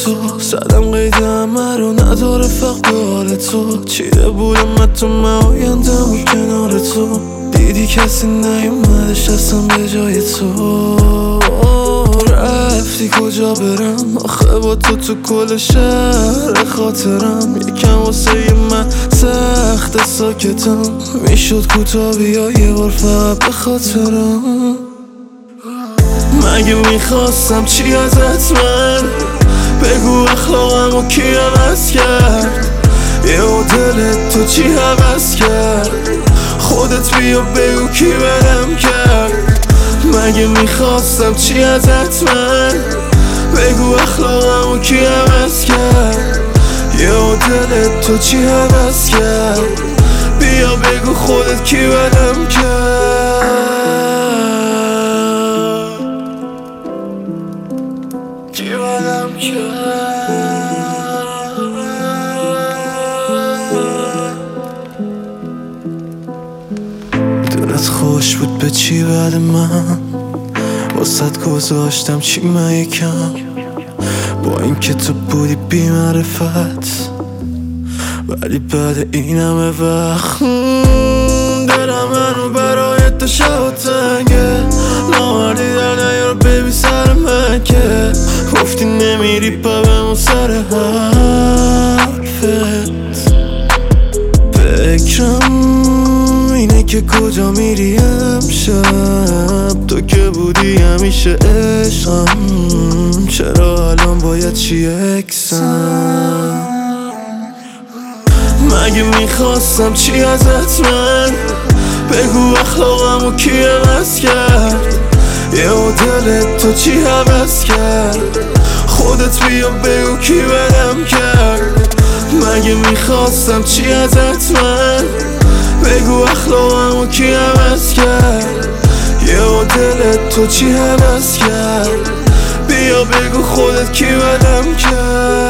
تو زدم قید همه رو نداره فقط به حال تو چیده بودم تو من آیندم و کنار تو دیدی کسی نیومدش اصلا به جای تو رفتی کجا برم آخه با تو کل شهر خاطرم یکم واسه من سخت ساکتم میشد کوتاه بیا یه بار فقط به خاطرم مگه میخواستم چی ازت من بگو اخلاقمو کی عوض کرد یه دلت تو چی حوض کرد خودت بیا بگو کی بدم کرد مگه میخواستم چی ازت من بگو اخلاقمو کی عوض کرد یه دلت تو چی حوض کرد بیا بگو خودت کی بدم کرد کی بدم کرد دلت خوش بود به چی بعد من واسد گذاشتم چی من یکم با اینکه تو بودی بی معرفت ولی بعد این همه وقت دلم منو برای تو شب و تنگه نامردی در نیار ببی سر من که گفتی نمیری پا بمون سر حرفت فکرم اینه که کجا میری امشب تو که بودی همیشه عشقم چرا الان باید چی اکسم مگه میخواستم چی ازت من بگو اخلاقمو کی عوض کرد یه دلت تو چی حوض کرد خودت بیا بگو کی بدم کرد مگه میخواستم چی ازت من بگو اخلاقمو کی عوض کرد یه دلت تو چی حوض کرد بیا بگو خودت کی بدم کرد